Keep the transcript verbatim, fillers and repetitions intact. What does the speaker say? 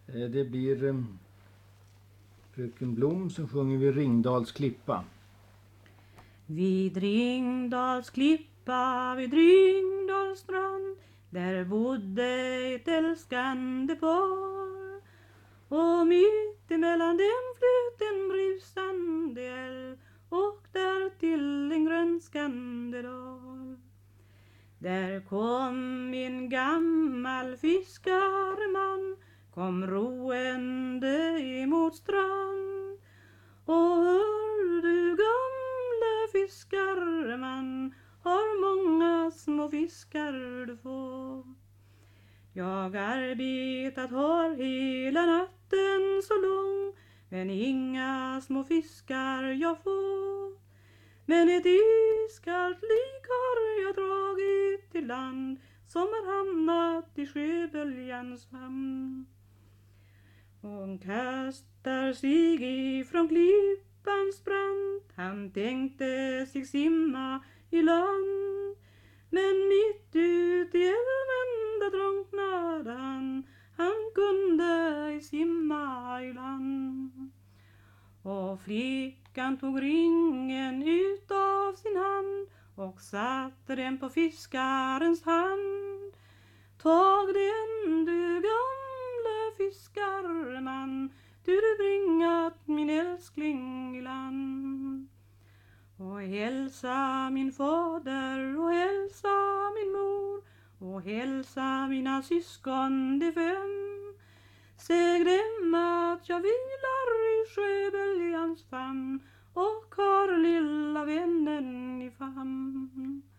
Eh, Det blir eh, Fröken Blom som sjunger vid Ringdals klippa. Vid Ringdals klippa, vid Ringdals strand, där bodde ett älskande par. Och mitt emellan dem flöt en brusande älv och där till en grönskande dal. Där kom en gammal fiskarman, kom roende emot strand. Och hör du gamla fiskarman, har många små fiskar du får. Jag arbetat har hela natten så lång, men inga små fiskar jag får. Men ett iskallt lik har jag dragit till land, som har hamnat i sjöböljans famn. Hon kastar sig ifrån klippans brant, han tänkte sig simma i land. Men mitt ut i älven där drunknade han, han kunde ej simma i land. Och flickan tog ringen ut av sin hand och satte den på fiskarens hand. Tag den du gamla fiskarman, du du bringat min älskling i land. Och hälsa min fader och hälsa min mor och hälsa mina syskon de fem. Säg dem att jag vilar i sjöböljans famn och har lilla vännen i famn.